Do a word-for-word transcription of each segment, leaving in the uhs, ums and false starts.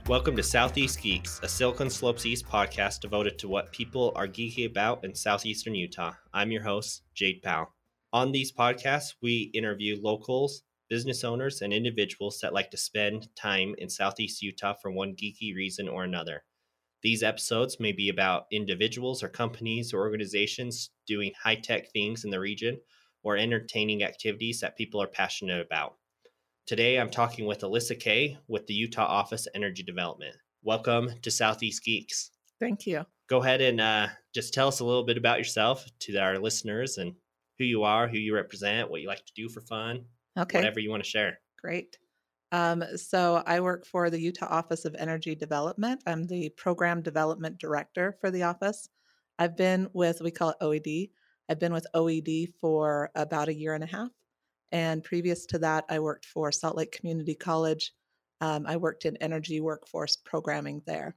Welcome to Southeast Geeks, a Silicon Slopes East podcast devoted to what people are geeky about in southeastern Utah. I'm your host, Jade Powell. On these podcasts, we interview locals, business owners, and individuals that like to spend time in southeast Utah for one geeky reason or another. These episodes may be about individuals or companies or organizations doing high-tech things in the region or entertaining activities that people are passionate about. Today, I'm talking with Alyssa Kay with the Utah Office of Energy Development. Welcome to Southeast Geeks. Thank you. Go ahead and uh, just tell us a little bit about yourself to our listeners and who you are, who you represent, what you like to do for fun, Okay. whatever you want to share. Great. Um, so I work for the Utah Office of Energy Development. I'm the Program Development Director for the office. I've been with, we call it O E D. I've been with O E D for about a year and a half. And previous to that, I worked for Salt Lake Community College. Um, I worked in energy workforce programming there.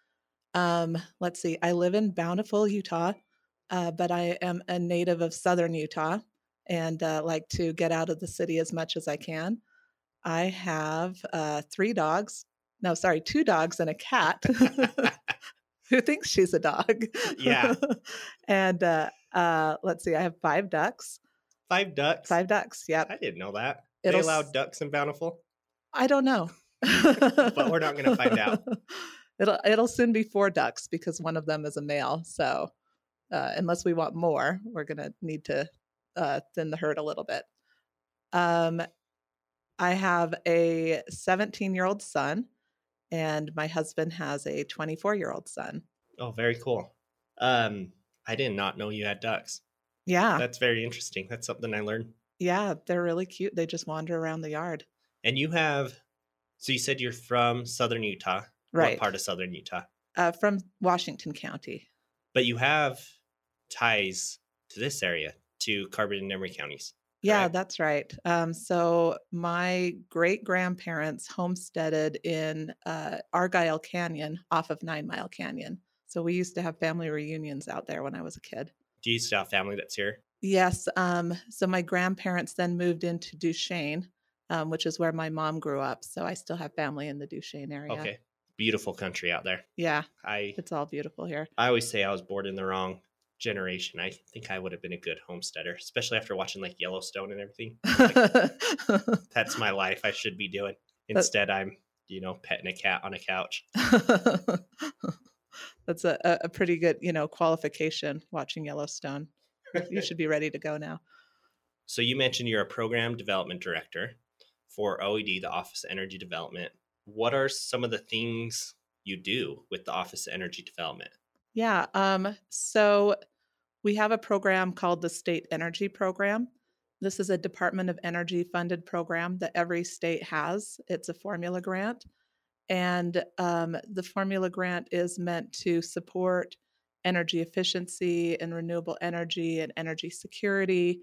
Um, let's see, I live in Bountiful, Utah, uh, but I am a native of Southern Utah and uh, like to get out of the city as much as I can. I have uh, three dogs. No, sorry, two dogs and a cat who thinks she's a dog. Yeah. and uh, uh, let's see, I have five ducks. Five ducks? Five ducks, yep. I didn't know that. It'll They allow s- ducks in Bountiful? I don't know. But we're not going to find out. It'll it'll soon be four ducks because one of them is a male. So uh, unless we want more, we're going to need to uh, thin the herd a little bit. Um, I have a seventeen-year-old son, and my husband has a twenty-four-year-old son. Oh, very cool. Um, I did not know you had ducks. Yeah. That's very interesting. That's something I learned. Yeah, they're really cute. They just wander around the yard. And you have, so you said you're from Southern Utah. Right. What part of Southern Utah? Uh, from Washington County. But you have ties to this area, to Carbon and Emery counties. Yeah, correct? that's right. Um, so my great-grandparents homesteaded in uh, Argyle Canyon off of Nine Mile Canyon. So we used to have family reunions out there when I was a kid. Do you still have family that's here? Yes. Um, so my grandparents then moved into Duchesne, um, which is where my mom grew up. So I still have family in the Duchesne area. Okay. Beautiful country out there. Yeah, I it's all beautiful here. I always say I was born in the wrong generation. I think I would have been a good homesteader, especially after watching like Yellowstone and everything. Like, that's my life I should be doing. Instead, I'm, you know, petting a cat on a couch. That's a, a pretty good, you know, qualification watching Yellowstone. You should be ready to go now. So you mentioned you're a program development director for O E D, the Office of Energy Development. What are some of the things you do with the Office of Energy Development? Yeah. Um, so we have a program called the State Energy Program. This is a Department of Energy funded program that every state has. It's a formula grant. And um, the formula grant is meant to support energy efficiency and renewable energy and energy security.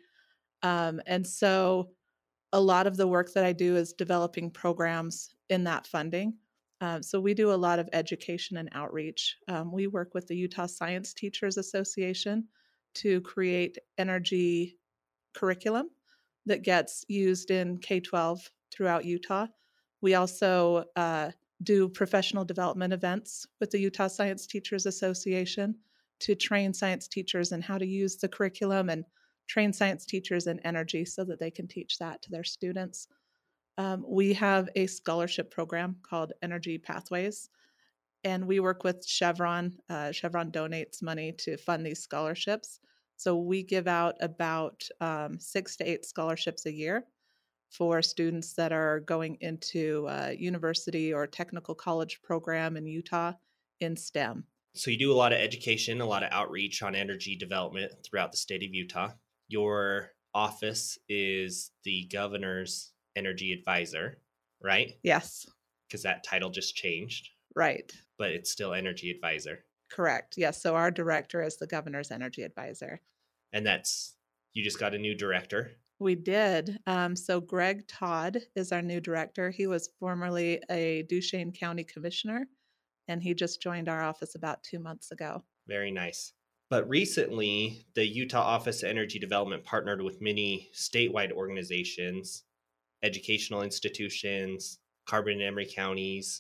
Um, and so a lot of the work that I do is developing programs in that funding. Um, so we do a lot of education and outreach. Um, we work with the Utah Science Teachers Association to create energy curriculum that gets used in K twelve throughout Utah. We also uh, do professional development events with the Utah Science Teachers Association to train science teachers in how to use the curriculum and train science teachers in energy so that they can teach that to their students. Um, we have a scholarship program called Energy Pathways, and we work with Chevron. Uh, Chevron donates money to fund these scholarships. So we give out about um, six to eight scholarships a year for students that are going into a university or technical college program in Utah in STEM. So you do a lot of education, a lot of outreach on energy development throughout the state of Utah. Your office is the governor's energy advisor, right? Yes. Because that title just changed. Right. But it's still energy advisor. Correct. Yes. So our director is the governor's energy advisor. And that's, you just got a new director. We did. Um, so Greg Todd is our new director. He was formerly a Duchesne County commissioner, and he just joined our office about two months ago. Very nice. But recently, the Utah Office of Energy Development partnered with many statewide organizations, educational institutions, Carbon and Emery counties,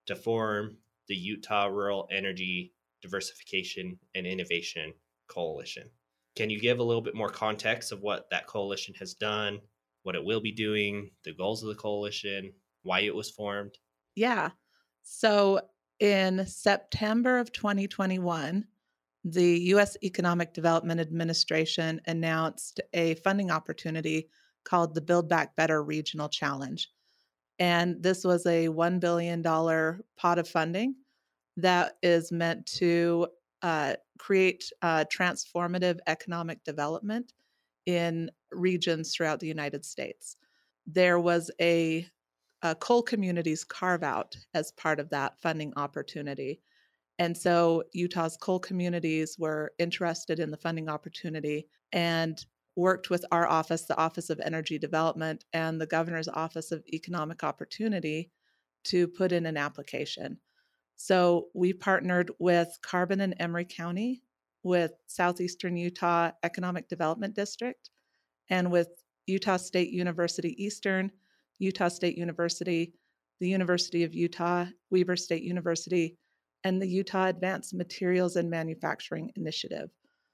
to form the Utah Rural Energy Diversification and Innovation Coalition. Can you give a little bit more context of what that coalition has done, what it will be doing, the goals of the coalition, why it was formed? Yeah. So in September of twenty twenty-one, the U S Economic Development Administration announced a funding opportunity called the Build Back Better Regional Challenge. And this was a one billion dollars pot of funding that is meant to uh, create uh, transformative economic development in regions throughout the United States. There was a, a coal communities carve out as part of that funding opportunity. And so Utah's coal communities were interested in the funding opportunity and worked with our office, the Office of Energy Development, and the Governor's Office of Economic Opportunity to put in an application. So we partnered with Carbon and Emery County, with Southeastern Utah Economic Development District, and with Utah State University Eastern, Utah State University, the University of Utah, Weber State University, and the Utah Advanced Materials and Manufacturing Initiative.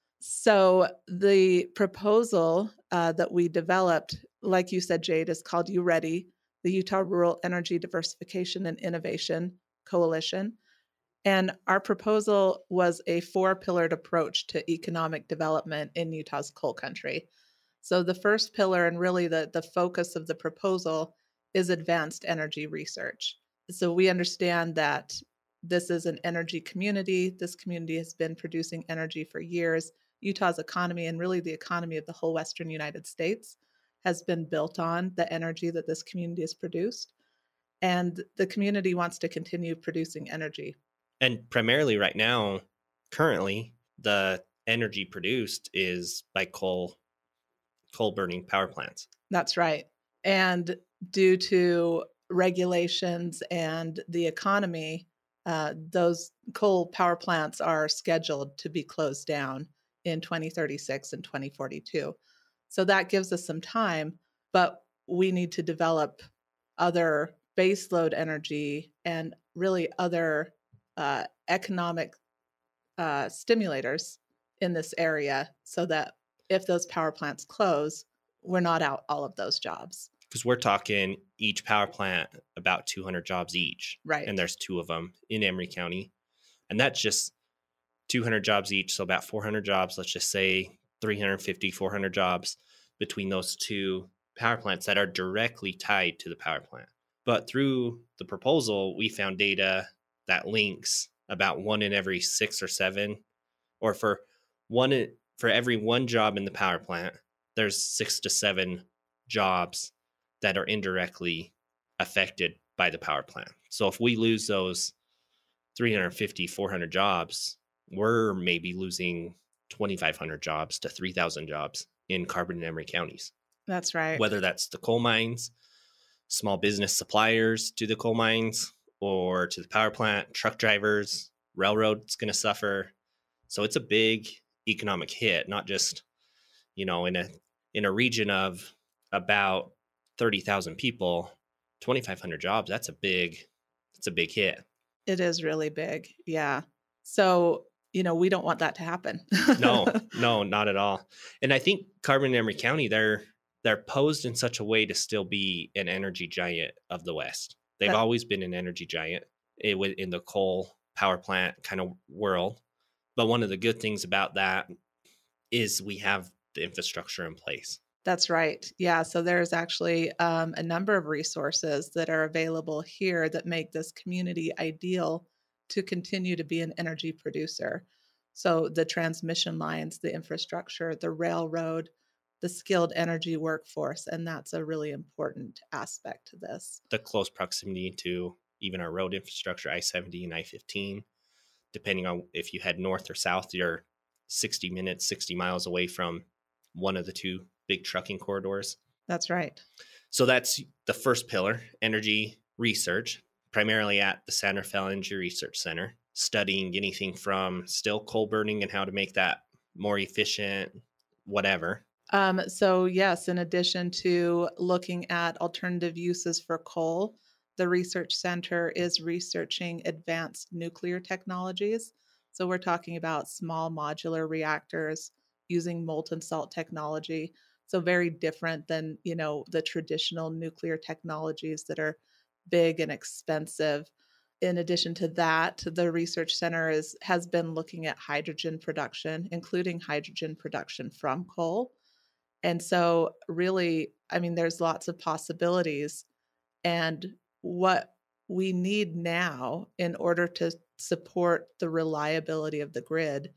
So the proposal uh, that we developed, like you said, Jade, is called U Ready, the Utah Rural Energy Diversification and Innovation Coalition. And our proposal was a four-pillared approach to economic development in Utah's coal country. So the first pillar, and really the, the focus of the proposal, is advanced energy research. So we understand that this is an energy community. This community has been producing energy for years. Utah's economy, and really the economy of the whole Western United States, has been built on the energy that this community has produced. And the community wants to continue producing energy. And primarily right now, currently, the energy produced is by coal, coal burning power plants. That's right. And due to regulations and the economy, uh, those coal power plants are scheduled to be closed down in twenty thirty-six and twenty forty-two. So that gives us some time, but we need to develop other baseload energy and really other uh, economic uh, stimulators in this area so that if those power plants close, we're not out all of those jobs. Because we're talking each power plant about two hundred jobs each. Right. And there's two of them in Emery County. And that's just two hundred jobs each. So about four hundred jobs, let's just say three hundred fifty, four hundred jobs between those two power plants that are directly tied to the power plant. But through the proposal, we found data that links about one in every six or seven, or for one in, for every one job in the power plant, there's six to seven jobs that are indirectly affected by the power plant. So if we lose those three hundred fifty, four hundred jobs, we're maybe losing twenty-five hundred jobs to three thousand jobs in Carbon and Emery counties. That's right. Whether that's the coal mines, small business suppliers to the coal mines, or to the power plant, truck drivers, railroad's going to suffer. So it's a big economic hit, not just, you know, in a in a region of about thirty thousand people, twenty-five hundred jobs. That's a big, it's a big hit. It is really big. Yeah. So, you know, we don't want that to happen. no, no, not at all. And I think Carbon and Emery County, they're they're posed in such a way to still be an energy giant of the West. They've that, always been an energy giant in the coal power plant kind of world. But one of the good things about that is we have the infrastructure in place. That's right. Yeah. So there's actually um, a number of resources that are available here that make this community ideal to continue to be an energy producer. So the transmission lines, the infrastructure, the railroad, the skilled energy workforce, and that's a really important aspect to this. The close proximity to even our road infrastructure, I seventy and I fifteen, depending on if you head north or south, you're sixty minutes, sixty miles away from one of the two big trucking corridors. That's right. So that's the first pillar, energy research, primarily at the San Rafael Energy Research Center, studying anything from still coal burning and how to make that more efficient, whatever. Um, so yes, in addition to looking at alternative uses for coal, the research center is researching advanced nuclear technologies. So we're talking about small modular reactors using molten salt technology. So very different than, you know, the traditional nuclear technologies that are big and expensive. In addition to that, the research center is has been looking at hydrogen production, including hydrogen production from coal. And so really, I mean, there's lots of possibilities. And what we need now in order to support the reliability of the grid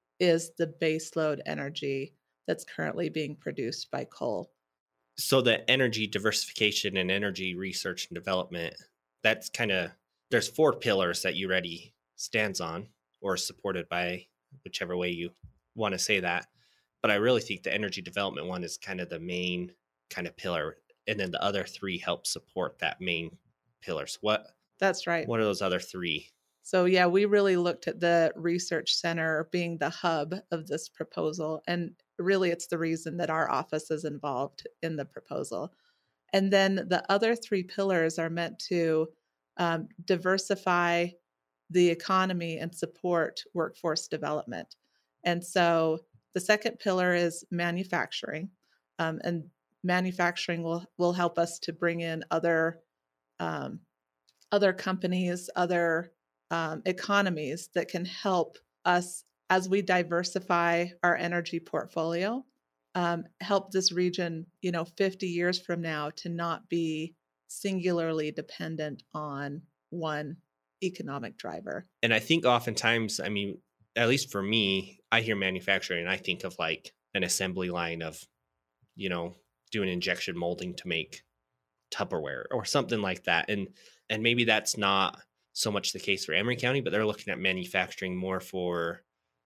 is the baseload energy that's currently being produced by coal. So the energy diversification and energy research and development, that's kind of, there's four pillars that U-READY stands on or supported by, whichever way you want to say that. But I really think the energy development one is kind of the main kind of pillar. And then the other three help support that main pillars. What That's right. What are those other three? So yeah, we really looked at the research center being the hub of this proposal. And really it's the reason that our office is involved in the proposal. And then the other three pillars are meant to um, diversify the economy and support workforce development. And so the second pillar is manufacturing. Um, and manufacturing will, will help us to bring in other, um, other companies, other um, economies that can help us as we diversify our energy portfolio, um, help this region, you know, fifty years from now to not be singularly dependent on one economic driver. And I think oftentimes, I mean, at least for me, I hear manufacturing and I think of like an assembly line of, you know, doing injection molding to make Tupperware or something like that. And and maybe that's not so much the case for Emery County, but they're looking at manufacturing more for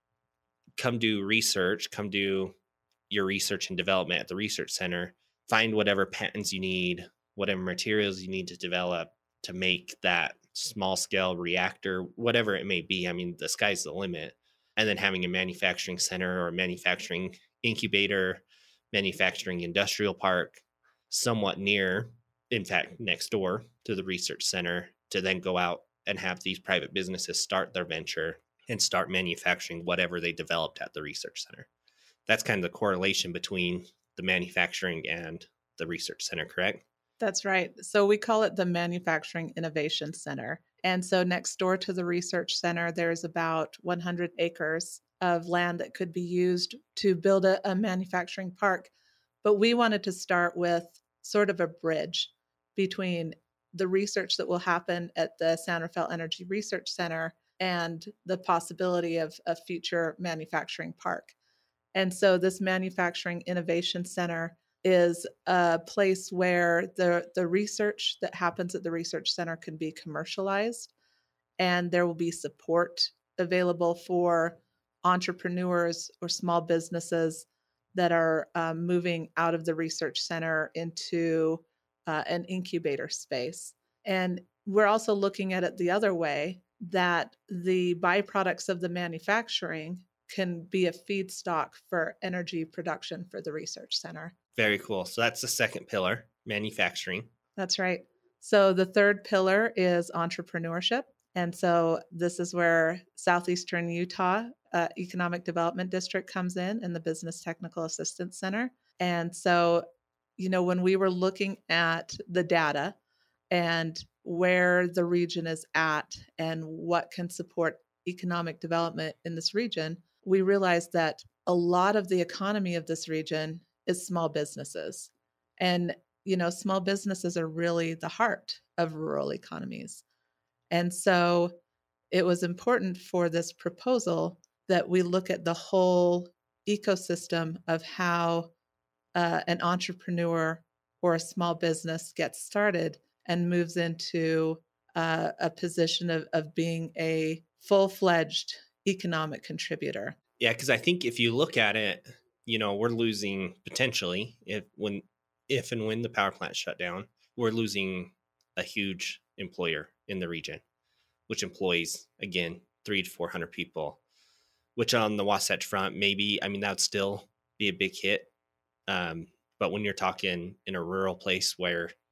come do research, come do your research and development at the research center, find whatever patents you need, whatever materials you need to develop to make that small scale reactor, whatever it may be. I mean, the sky's the limit. And then having a manufacturing center or manufacturing incubator, manufacturing industrial park somewhat near, in fact, next door to the research center to then go out and have these private businesses start their venture and start manufacturing whatever they developed at the research center. That's kind of the correlation between the manufacturing and the research center, correct? That's right. So we call it the Manufacturing Innovation Center. And so next door to the research center, there's about one hundred acres of land that could be used to build a, a manufacturing park. But we wanted to start with sort of a bridge between the research that will happen at the San Rafael Energy Research Center and the possibility of a future manufacturing park. And so this Manufacturing Innovation Center is a place where the, the research that happens at the research center can be commercialized, and there will be support available for entrepreneurs or small businesses that are um, moving out of the research center into uh, an incubator space. And we're also looking at it the other way, that the byproducts of the manufacturing can be a feedstock for energy production for the research center. Very cool. So that's the second pillar, manufacturing. That's right. So the third pillar is entrepreneurship. And so this is where Southeastern Utah uh, Economic Development District comes in and the Business Technical Assistance Center. And so, you know, when we were looking at the data and where the region is at and what can support economic development in this region, we realized that a lot of the economy of this region is small businesses. And, you know, small businesses are really the heart of rural economies. And so it was important for this proposal that we look at the whole ecosystem of how uh, an entrepreneur or a small business gets started and moves into uh, a position of, of being a full-fledged economic contributor. Yeah, because I think if you look at it, you know, we're losing potentially if when if and when the power plant shut down, we're losing a huge employer in the region, which employs, again, three to four hundred people, which on the Wasatch Front, maybe, I mean, that would still be a big hit. Um, but when you're talking in a rural place where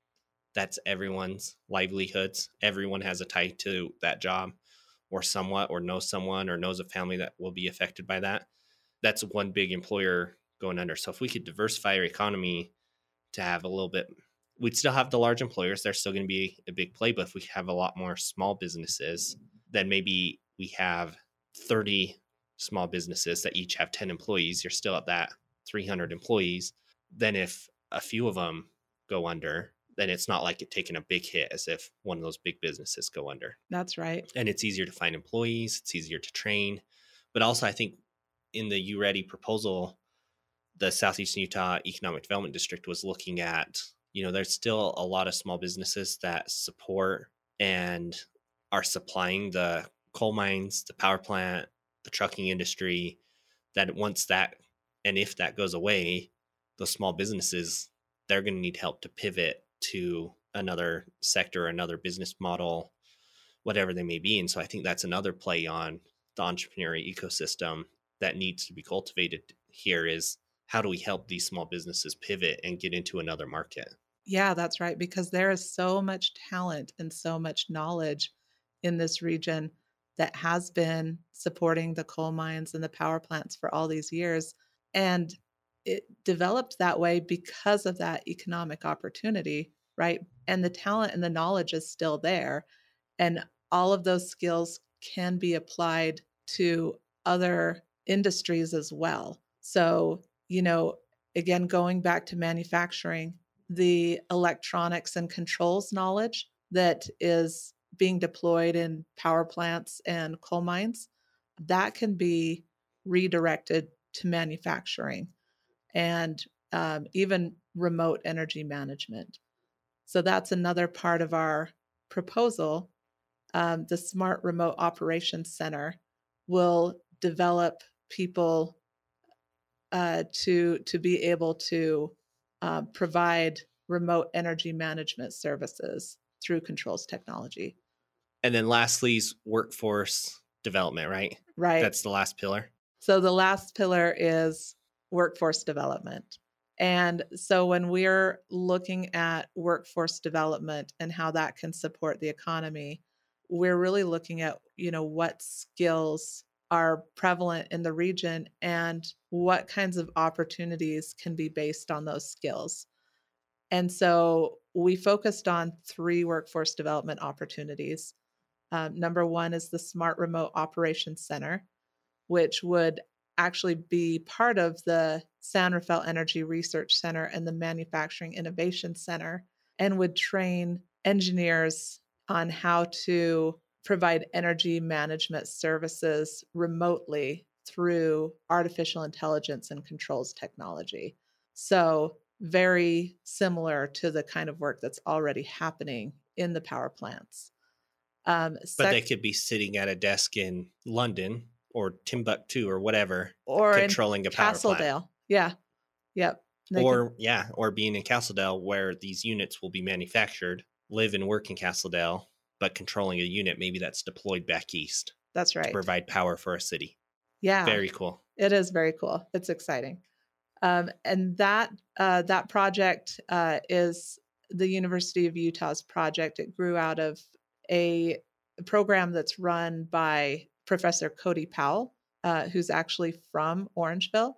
that's everyone's livelihoods. Everyone has a tie to that job or somewhat, or knows someone or knows a family that will be affected by that. That's one big employer going under. So if we could diversify our economy to have a little bit, we'd still have the large employers. They're still going to be a big play. But if we have a lot more small businesses, then maybe we have thirty small businesses that each have ten employees. You're still at that three hundred employees. Then if a few of them go under, then it's not like it taking a big hit as if one of those big businesses go under. That's right. And it's easier to find employees. It's easier to train. But also, I think in the U Ready proposal, the Southeastern Utah Economic Development District was looking at, you know, there's still a lot of small businesses that support and are supplying the coal mines, the power plant, the trucking industry, that once that, and if that goes away, those small businesses, they're going to need help to pivot to another sector, another business model, whatever they may be. And so I think that's another play on the entrepreneurial ecosystem that needs to be cultivated here, is how do we help these small businesses pivot and get into another market? Yeah, that's right. Because there is so much talent and so much knowledge in this region that has been supporting the coal mines and the power plants for all these years. And it developed that way because of that economic opportunity, right? And the talent and the knowledge is still there. And all of those skills can be applied to other industries as well. So, you know, again, going back to manufacturing, the electronics and controls knowledge that is being deployed in power plants and coal mines, that can be redirected to manufacturing and um, even remote energy management. So that's another part of our proposal. Um, the Smart Remote Operations Center will develop people uh, to to be able to uh, provide remote energy management services through controls technology. And then lastly is workforce development, right? Right. That's the last pillar. So the last pillar is workforce development. And so when we're looking at workforce development and how that can support the economy, we're really looking at, you know, what skills are prevalent in the region and what kinds of opportunities can be based on those skills. And so we focused on three workforce development opportunities. Um, number one is the Smart Remote Operations Center, which would actually be part of the San Rafael Energy Research Center and the Manufacturing Innovation Center, and would train engineers on how to provide energy management services remotely through artificial intelligence and controls technology. So very similar to the kind of work that's already happening in the power plants. Um, But sec- they could be sitting at a desk in London or Timbuktu or whatever, or controlling in a power plant. Castledale. Yeah. Yep. They Or, could, yeah, or being in Castledale where these units will be manufactured, live and work in Castledale, but controlling a unit maybe that's deployed back east that's to right. provide power for a city. Yeah. Very cool. It is very cool. It's exciting. Um, and that uh, that project uh, is the University of Utah's project. It grew out of a program that's run by Professor Cody Powell, uh, who's actually from Orangeville.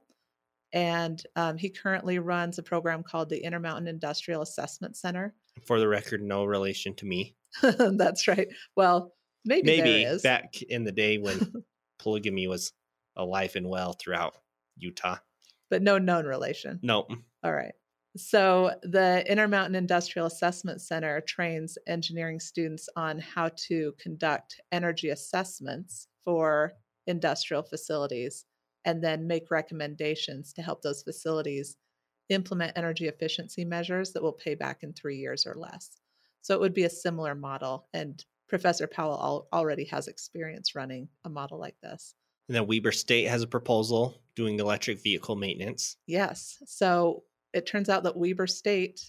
And um, he currently runs a program called the Intermountain Industrial Assessment Center. For the record, no relation to me. That's right. Well, maybe, Maybe there is. back in the day when polygamy was alive and well throughout Utah. But no known relation. No. All right. So the Intermountain Industrial Assessment Center trains engineering students on how to conduct energy assessments for industrial facilities and then make recommendations to help those facilities implement energy efficiency measures that will pay back in three years or less. So it would be a similar model. And Professor Powell al- already has experience running a model like this. And then Weber State has a proposal doing electric vehicle maintenance. Yes. So it turns out that Weber State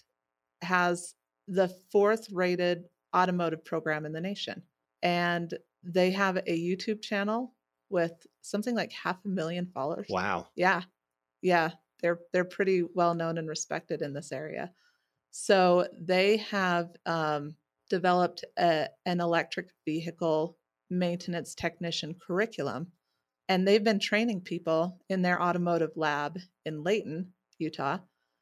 has the fourth rated automotive program in the nation. And they have a YouTube channel with something like half a million followers. Wow. Yeah. Yeah. They're they're pretty well known and respected in this area. So they have um, developed a, an electric vehicle maintenance technician curriculum, and they've been training people in their automotive lab in Layton, Utah.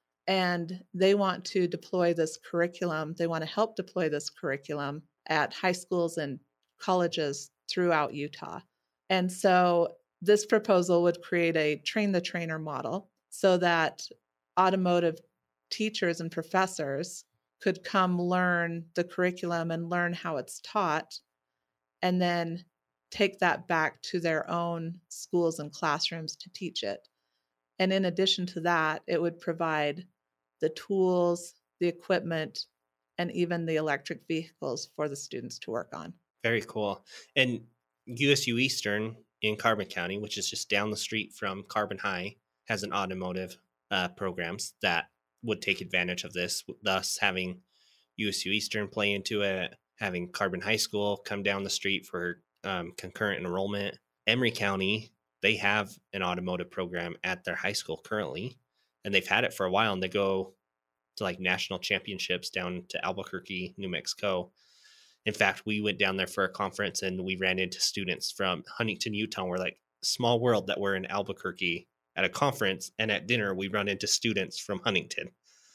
And they want to deploy this curriculum. They want to help deploy this curriculum at high schools and colleges throughout Utah. And so this proposal would create a train the trainer model so that automotive teachers and professors could come learn the curriculum and learn how it's taught, and then take that back to their own schools and classrooms to teach it. And in addition to that, it would provide the tools, the equipment, and even the electric vehicles for the students to work on. Very cool. And U S U Eastern in Carbon County, which is just down the street from Carbon High, has an automotive uh, programs that would take advantage of this, thus having U S U Eastern play into it, having Carbon High School come down the street for um, concurrent enrollment. Emery County, they have an automotive program at their high school currently, and they've had it for a while, and they go to like national championships down to Albuquerque, New Mexico. In fact, we went down there for a conference and we ran into students from Huntington, Utah. We're like, small world that we're in Albuquerque at a conference, and at dinner we run into students from Huntington.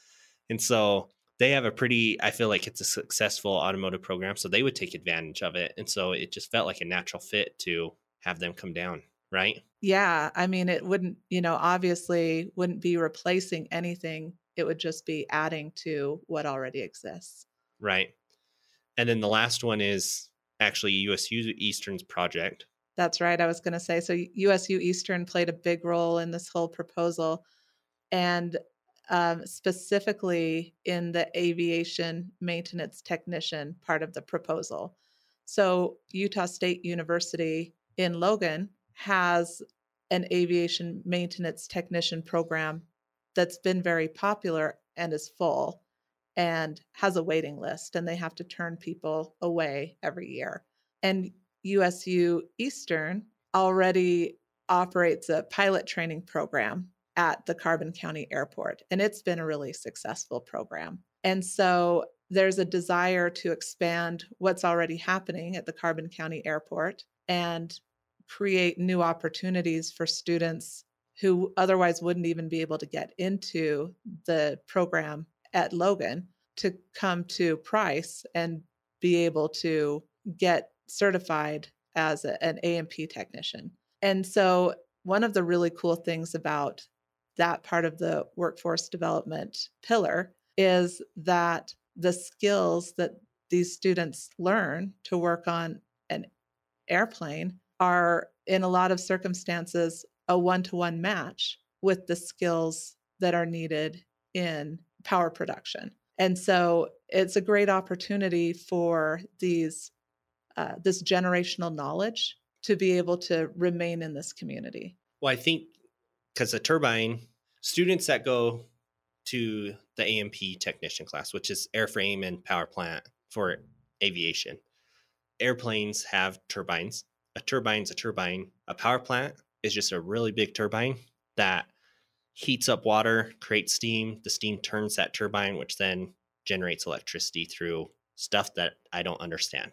And so they have a pretty, I feel like it's a successful automotive program, so they would take advantage of it. And so it just felt like a natural fit to have them come down, right? Yeah, I mean, it wouldn't, you know, obviously wouldn't be replacing anything. It would just be adding to what already exists. Right. And then the last one is actually U S U Eastern's project. That's right. I was going to say, so U S U Eastern played a big role in this whole proposal, and um, specifically in the aviation maintenance technician part of the proposal. So Utah State University in Logan has an aviation maintenance technician program that's been very popular and is full and has a waiting list, and they have to turn people away every year. And U S U Eastern already operates a pilot training program at the Carbon County Airport, and it's been a really successful program. And so there's a desire to expand what's already happening at the Carbon County Airport and create new opportunities for students who otherwise wouldn't even be able to get into the program at Logan to come to Price and be able to get certified as a, an A M P technician. And so one of the really cool things about that part of the workforce development pillar is that the skills that these students learn to work on an airplane are, in a lot of circumstances, a one-to-one match with the skills that are needed in power production. And so it's a great opportunity for these uh, this generational knowledge to be able to remain in this community. Well, I think because the turbine, students that go to the A M P technician class, which is airframe and power plant for aviation, airplanes have turbines. A turbine's a turbine. A power plant is just a really big turbine that heats up water, creates steam. The steam turns that turbine, which then generates electricity through stuff that I don't understand.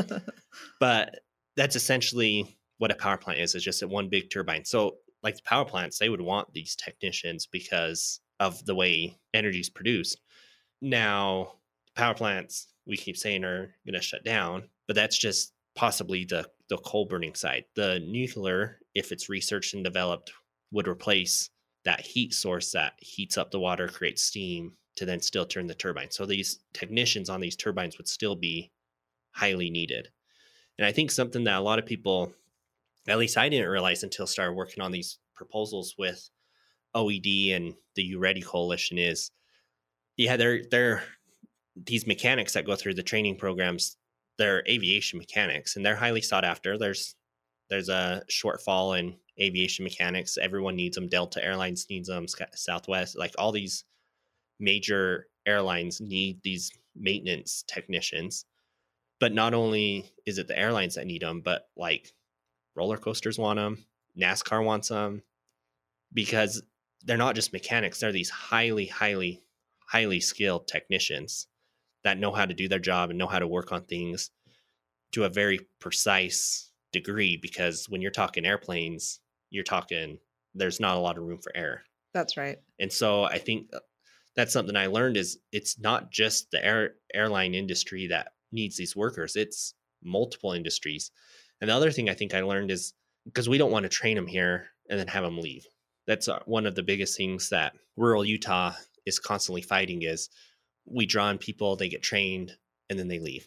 But that's essentially what a power plant is. It's just a one big turbine. So like the power plants, they would want these technicians because of the way energy is produced. Now, power plants, we keep saying, are going to shut down, but that's just possibly the, the coal burning side. The nuclear, if it's researched and developed, would replace that heat source that heats up the water, creates steam to then still turn the turbine. So these technicians on these turbines would still be highly needed. And I think something that a lot of people, at least I didn't realize until I started working on these proposals with O E D and the U Ready Coalition is, yeah, they're, they're these mechanics that go through the training programs, they're aviation mechanics, and they're highly sought after. There's there's a shortfall in aviation mechanics. Everyone needs them. Delta Airlines needs them. Southwest, like all these major airlines need these maintenance technicians. But not only is it the airlines that need them, but like roller coasters want them, NASCAR wants them, because they're not just mechanics. They're these highly, highly, highly skilled technicians that know how to do their job and know how to work on things to a very precise degree, because when you're talking airplanes, you're talking, there's not a lot of room for error. That's right. And so I think that's something I learned is it's not just the air, airline industry that needs these workers. It's multiple industries. And the other thing I think I learned is because we don't want to train them here and then have them leave. That's one of the biggest things that rural Utah is constantly fighting is we draw in people, they get trained, and then they leave.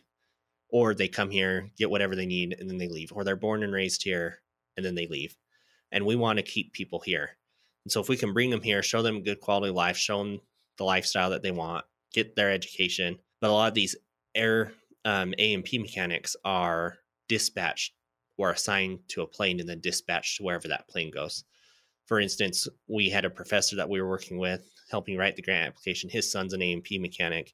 Or they come here, get whatever they need, and then they leave. Or they're born and raised here, and then they leave. And we want to keep people here. And so if we can bring them here, show them good quality of life, show them the lifestyle that they want, get their education. But a lot of these air um, A and P mechanics are dispatched or assigned to a plane and then dispatched to wherever that plane goes. For instance, we had a professor that we were working with helping write the grant application. His son's an A and P mechanic,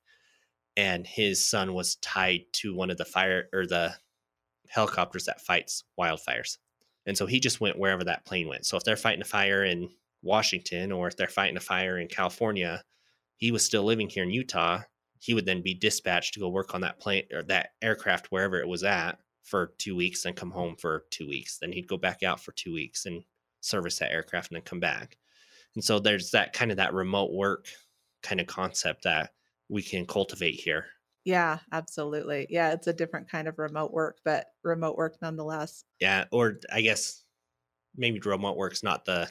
and his son was tied to one of the fire or the helicopters that fights wildfires. And so he just went wherever that plane went. So if they're fighting a fire in Washington or if they're fighting a fire in California, he was still living here in Utah. He would then be dispatched to go work on that plane or that aircraft wherever it was at for two weeks and come home for two weeks. Then he'd go back out for two weeks and service that aircraft and then come back. And so there's that kind of that remote work kind of concept that we can cultivate here. Yeah, absolutely. Yeah, it's a different kind of remote work, but remote work nonetheless. Yeah, or I guess maybe remote work's not the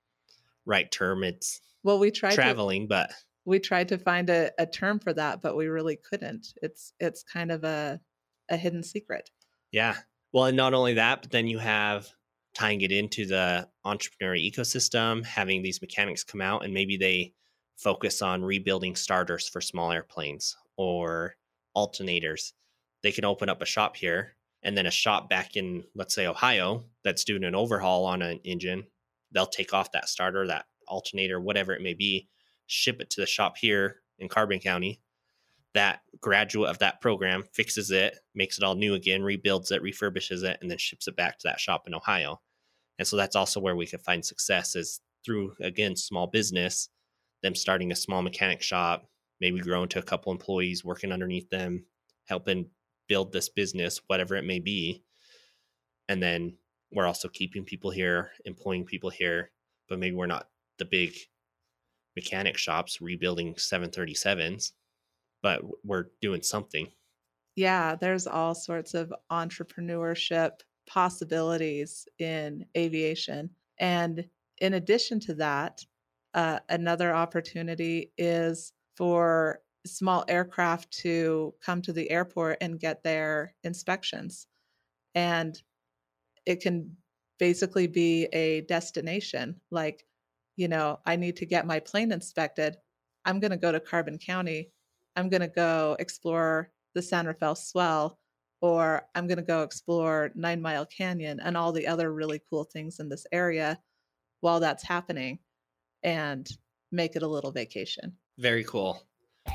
right term. It's well, we tried traveling, to, but we tried to find a, a term for that, but we really couldn't. It's it's kind of a a hidden secret. Yeah. Well, and not only that, but then you have tying it into the entrepreneurial ecosystem, having these mechanics come out and maybe they focus on rebuilding starters for small airplanes or alternators. They can open up a shop here and then a shop back in, let's say, Ohio that's doing an overhaul on an engine. They'll take off that starter, that alternator, whatever it may be, ship it to the shop here in Carbon County. That graduate of that program fixes it, makes it all new again, rebuilds it, refurbishes it, and then ships it back to that shop in Ohio. And so that's also where we can find success is through, again, small business, them starting a small mechanic shop, maybe growing to a couple employees working underneath them, helping build this business, whatever it may be. And then we're also keeping people here, employing people here, but maybe we're not the big mechanic shops rebuilding seven thirty-sevens, but we're doing something. Yeah, there's all sorts of entrepreneurship possibilities in aviation. And in addition to that, uh, another opportunity is for small aircraft to come to the airport and get their inspections. And it can basically be a destination. Like, you know, I need to get my plane inspected. I'm going to go to Carbon County. I'm going to go explore the San Rafael Swell, or I'm going to go explore Nine Mile Canyon and all the other really cool things in this area while that's happening and make it a little vacation. Very cool.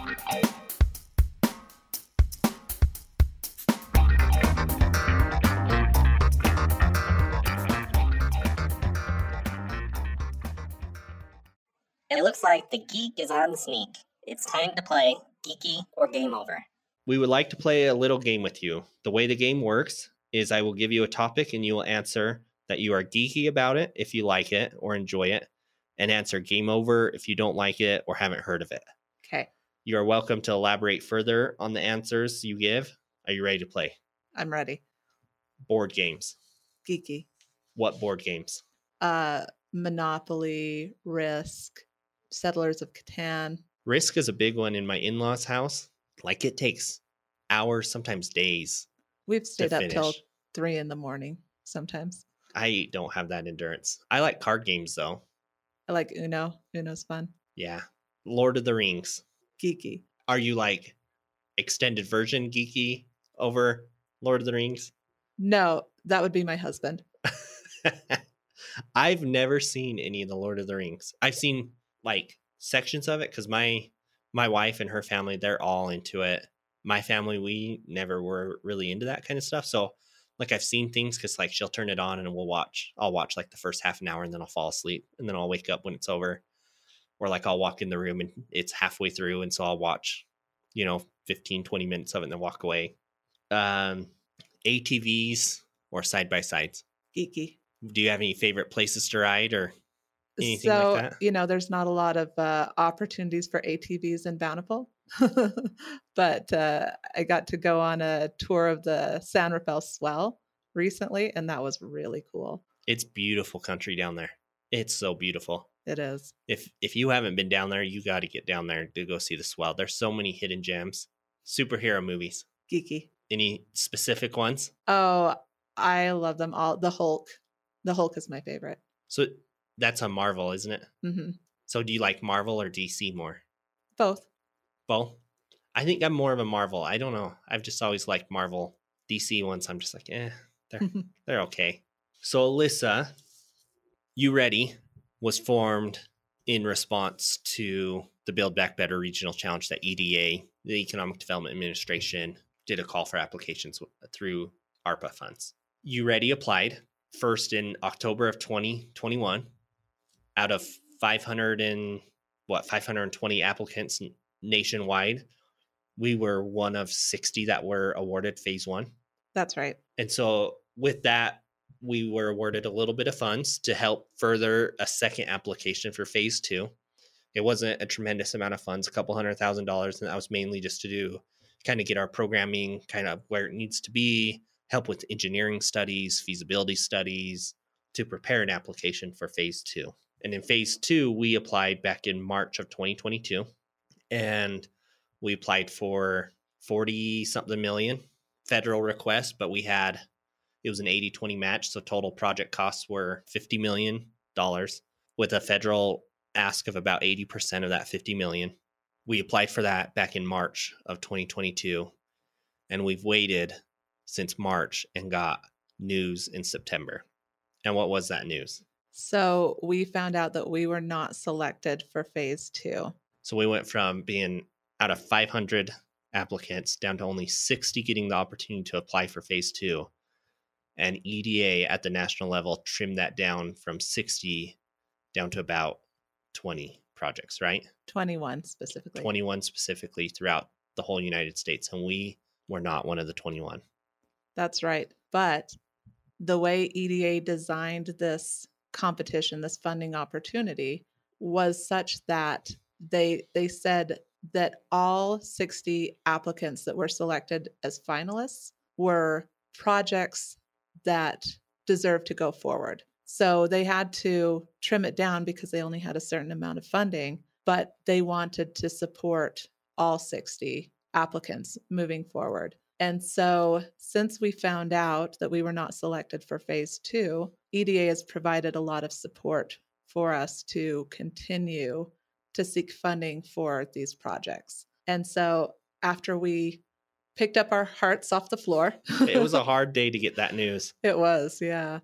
It looks like the geek is on the sneak. It's time to play Geeky or Game Over. We would like to play a little game with you. The way the game works is I will give you a topic and you will answer that you are geeky about it if you like it or enjoy it, and answer game over if you don't like it or haven't heard of it. Okay. You are welcome to elaborate further on the answers you give. Are you ready to play? I'm ready. Board games. Geeky. What board games? Uh, Monopoly, Risk, Settlers of Catan. Risk is a big one in my in-laws' house. Like it takes hours, sometimes days. We've stayed up finish. till three in the morning sometimes. I don't have that endurance. I like card games though. I like Uno. Uno's fun. Yeah. Lord of the Rings. Geeky. Are you like extended version geeky over Lord of the Rings? No, that would be my husband. I've never seen any of the Lord of the Rings. I've seen like sections of it because my my wife and her family, they're all into it. My family, we never were really into that kind of stuff. So like I've seen things because like she'll turn it on and we'll watch. I'll watch like the first half an hour and then I'll fall asleep and then I'll wake up when it's over. or like I'll walk in the room and it's halfway through. And so I'll watch, you know, fifteen, twenty minutes of it and then walk away. Um, A T Vs or side-by-sides? Geeky. Do you have any favorite places to ride or anything So, like that? you know, there's not a lot of uh, opportunities for A T Vs in Bountiful, but uh, I got to go on a tour of the San Rafael Swell recently, and that was really cool. It's beautiful country down there. It's so beautiful. It is. If if you haven't been down there, you got to get down there to go see the Swell. There's so many hidden gems. Superhero movies. Geeky. Any specific ones? Oh, I love them all. The Hulk. The Hulk is my favorite. So that's a Marvel, isn't it? Mm-hmm. So do you like Marvel or D C more? Both. Both? I think I'm more of a Marvel. I don't know. I've just always liked Marvel. D C ones, I'm just like, eh, they're, they're okay. So Alyssa, You Ready was formed in response to the Build Back Better Regional Challenge that E D A, the Economic Development Administration, did a call for applications through ARPA funds. You Ready applied first in October of twenty twenty-one. Out of five hundred and what five hundred twenty applicants nationwide, we were one of sixty that were awarded phase one. That's right. And so with that, we were awarded a little bit of funds to help further a second application for phase two. It wasn't a tremendous amount of funds, a couple hundred thousand dollars, and that was mainly just to do kind of get our programming kind of where it needs to be, help with engineering studies, feasibility studies, to prepare an application for phase two. And in phase two, we applied back in March of twenty twenty-two, and we applied for forty something million federal requests, but we had, it was an eighty twenty match. So total project costs were fifty million dollars with a federal ask of about eighty percent of that fifty million. We applied for that back in March of twenty twenty-two, and we've waited since March and got news in September. And what was that news? So we found out that we were not selected for phase two. So we went from being out of five hundred applicants down to only sixty getting the opportunity to apply for phase two. And E D A at the national level trimmed that down from sixty down to about twenty projects, right? twenty-one specifically. twenty-one specifically throughout the whole United States. And we were not one of the twenty-one. That's right. But the way E D A designed this competition, this funding opportunity, was such that they they said that all sixty applicants that were selected as finalists were projects that deserved to go forward. So they had to trim it down because they only had a certain amount of funding, but they wanted to support all sixty applicants moving forward. And so since we found out that we were not selected for phase two, E D A has provided a lot of support for us to continue to seek funding for these projects. And so after we picked up our hearts off the floor. It was a hard day to get that news. It was, yeah.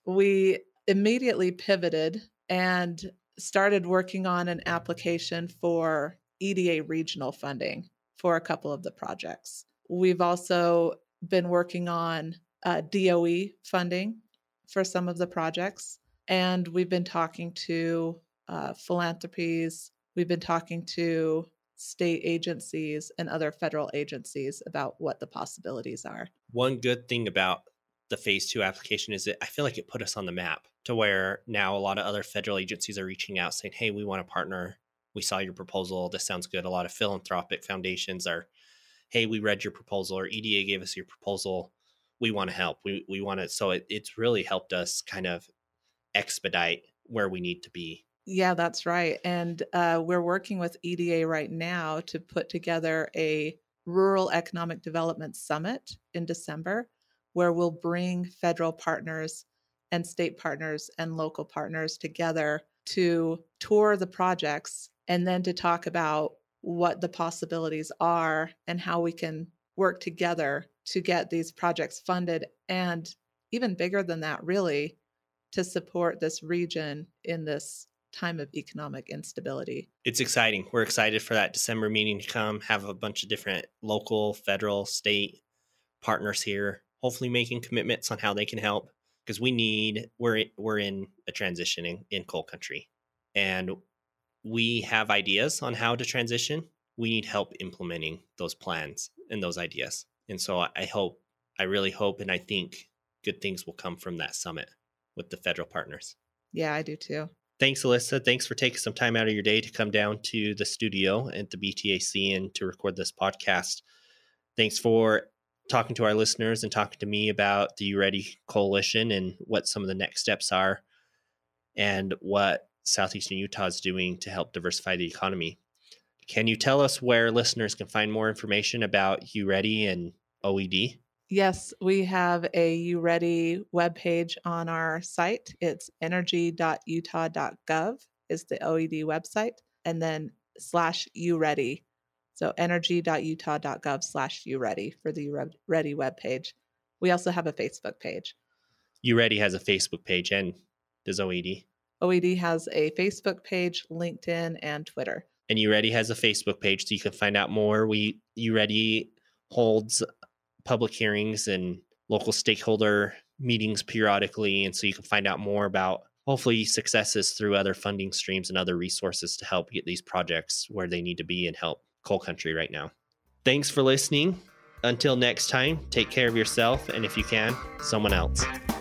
We immediately pivoted and started working on an application for E D A regional funding for a couple of the projects. We've also been working on uh, D O E funding for some of the projects, and we've been talking to uh, philanthropies. We've been talking to state agencies and other federal agencies about what the possibilities are. One good thing about the phase two application is that I feel like it put us on the map to where now a lot of other federal agencies are reaching out saying, hey, we want to partner. We saw your proposal. This sounds good. A lot of philanthropic foundations are, hey, we read your proposal, or E D A gave us your proposal. We want to help. We we want to. So it, it's really helped us kind of expedite where we need to be. Yeah, that's right. And uh, we're working with E D A right now to put together a Rural Economic Development Summit in December, where we'll bring federal partners and state partners and local partners together to tour the projects and then to talk about what the possibilities are and how we can work together to get these projects funded, and even bigger than that, really, to support this region in this time of economic instability. It's exciting. We're excited for that December meeting to come, have a bunch of different local, federal, state partners here, hopefully making commitments on how they can help, because we need, we're, we're in a transition in, in coal country, and we have ideas on how to transition. We need help implementing those plans and those ideas. And so I hope, I really hope, and I think good things will come from that summit with the federal partners. Yeah, I do too. Thanks, Alyssa. Thanks for taking some time out of your day to come down to the studio at the B T A C and to record this podcast. Thanks for talking to our listeners and talking to me about the U Ready Coalition and what some of the next steps are and what Southeastern Utah is doing to help diversify the economy. Can you tell us where listeners can find more information about U Ready and O E D? Yes, we have a U Ready webpage on our site. It's energy dot utah dot gov is the O E D website, and then slash U Ready. So energy dot utah dot gov slash U Ready for the U Ready webpage. We also have a Facebook page. U Ready has a Facebook page, and does O E D? O E D has a Facebook page, LinkedIn, and Twitter. And U Ready has a Facebook page, so you can find out more. We U Ready holds public hearings and local stakeholder meetings periodically, and so you can find out more about hopefully successes through other funding streams and other resources to help get these projects where they need to be and help coal country right now. Thanks for listening. Until next time, take care of yourself, and if you can, someone else.